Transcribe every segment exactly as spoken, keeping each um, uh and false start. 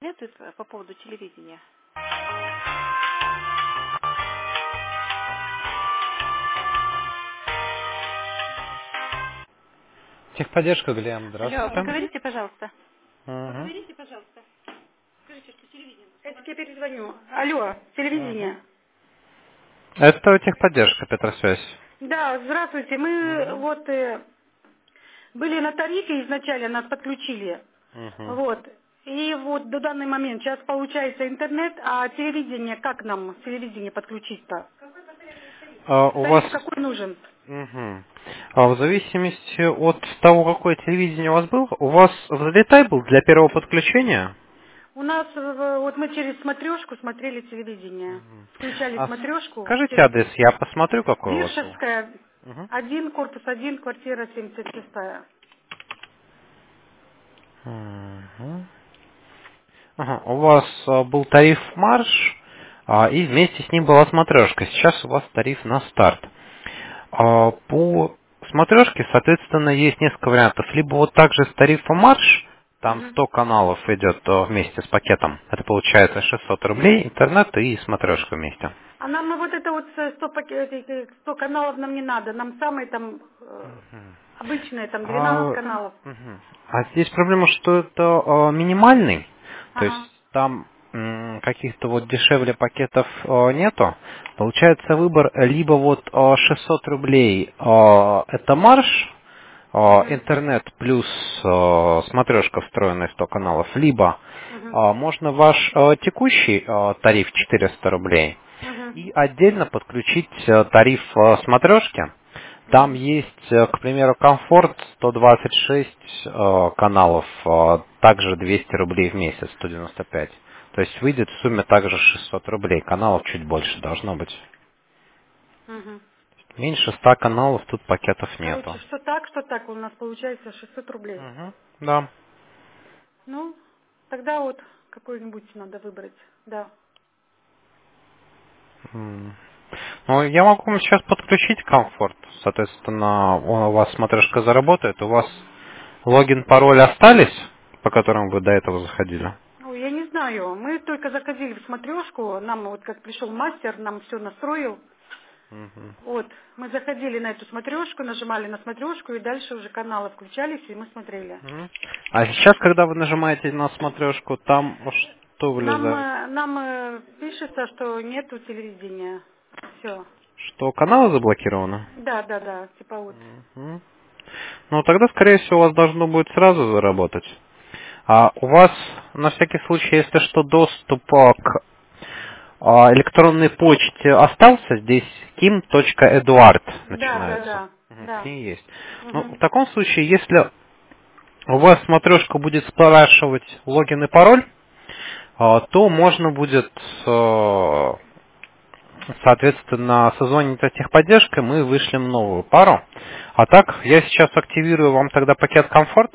Советует по поводу телевидения. Техподдержка, Глем, Алло, здравствуйте. поговорите, пожалуйста. Угу. Поговорите, пожалуйста. Скажите, что телевидение. Это я перезвоню. Алло, телевидение. Угу. Это техподдержка, Петросвязь. Да, здравствуйте. Мы Угу. вот э, были на тарифе изначально, нас подключили. Угу. Вот. И вот до данный момент сейчас получается интернет, а телевидение, как нам телевидение подключить-то? А, у вас... Тариф какой нужен? Угу. А в зависимости от того, какое телевидение у вас было, у вас взлетай был для первого подключения? У нас, э, вот мы через смотрешку смотрели телевидение. Мгм. Включали А смотрешку. скажите Через адрес, я посмотрю, какой у вас был. Биршевская, Угу. один, корпус один, квартира семьдесят шестая. Угу. Ага, у вас а, был тариф марш, а, и вместе с ним была смотрешка. Сейчас у вас тариф на старт. А, по смотрешке, соответственно, есть несколько вариантов. Либо вот также с тарифа марш, там Мгм. сто каналов идет а, вместе с пакетом. Это получается шестьсот рублей, интернет и смотрешка вместе. А нам ну, вот это вот э, сто, паке- этих, сто каналов нам не надо. Нам самые там э, обычные, там двенадцать А, каналов. мгм. А здесь проблема, что это а, минимальный, то есть Ага. там м, каких-то вот дешевле пакетов а, нету. Получается выбор э, либо вот а, шестьсот рублей а, это марш, а, Мгм. интернет плюс а, смотрешка встроенная сто каналов, либо Мгм. а, можно ваш а, текущий а, тариф четыреста рублей Мгм. и отдельно подключить а, тариф а, смотрешки. Там Мгм. есть, э, к примеру, комфорт сто двадцать шесть э, каналов, э, также двести рублей в месяц, сто девяносто пять. То есть выйдет в сумме также шестьсот рублей. Каналов чуть больше должно быть. Мгм. Меньше ста каналов тут пакетов Короче, нету. что так, что так, у нас получается шестьсот рублей. Мгм. Да. Ну, тогда вот какой-нибудь надо выбрать. Да. М. Ну, я могу вам сейчас подключить комфорт. Соответственно, у вас смотрешка заработает. У вас логин, пароль остались, по которым вы до этого заходили? Ой, я не знаю. Мы только заходили в смотрешку. Нам вот как пришел мастер, нам все настроил. Мгм. Вот, мы заходили на эту смотрешку, нажимали на смотрешку, и дальше уже каналы включались, и мы смотрели. Мгм. А сейчас, когда вы нажимаете на смотрешку, там что Нам, вылезает? э, нам э, пишется, что нету телевидения. Все. Что каналы заблокированы? Да, да, да, типа вот. Мгм. Ну, тогда, скорее всего, у вас должно будет сразу заработать. А у вас, на всякий случай, если что, доступ а, к а, электронной почте остался? Здесь kim.eduard Да, да, начинается. да, Мгм, к да. ней есть. Ну, Мгм. в таком случае, если у вас смотрешка будет спрашивать логин и пароль, а, то можно будет, э, соответственно, созвониться с техподдержкой, мы вышлем новую пару. А так, я сейчас активирую вам тогда пакет комфорт.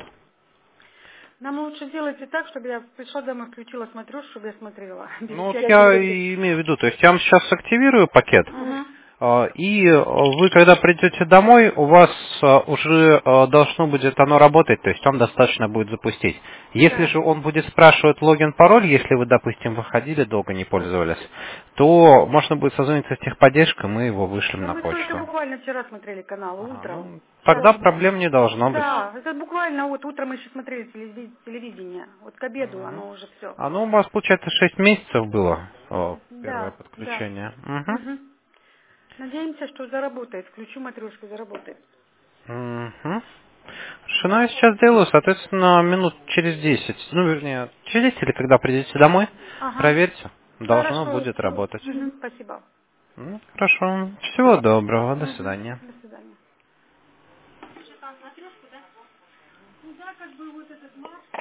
Нам лучше сделайте так, чтобы я пришла домой, включила смотрешку, чтобы я смотрела. Без Ну вот я всяких этих. и имею в виду, то есть я вам сейчас активирую пакет, Мгм. э, и э, вы, когда придете домой, у вас э, уже э, должно будет оно работать, то есть вам достаточно будет запустить. Если Да. же он будет спрашивать логин, пароль, если вы, допустим, выходили, долго не пользовались, то можно будет созвониться с техподдержкой, мы его вышлем Да на мы только почту. буквально вчера смотрели каналы, Ага, утром. ну, Сейчас. тогда проблем не должно быть. Да, это буквально вот утром мы еще смотрели телеви- телевидение. Вот к обеду Мгм. оно уже все. А ну у вас, получается, шесть месяцев было о, первое Да, да. подключение. Угу. Мгм. Надеемся, что заработает. Включу матрешку, заработает. Угу. Хорошо, ну я сейчас сделаю, соответственно, минут через десять. Ну, вернее, через десять или когда придете домой, Ага. проверьте. Должно Хорошо. будет работать. Мгм. Спасибо. Ну, хорошо. Всего доброго. До Мгм. свидания. До свидания. Ну да, как бы вот этот марш.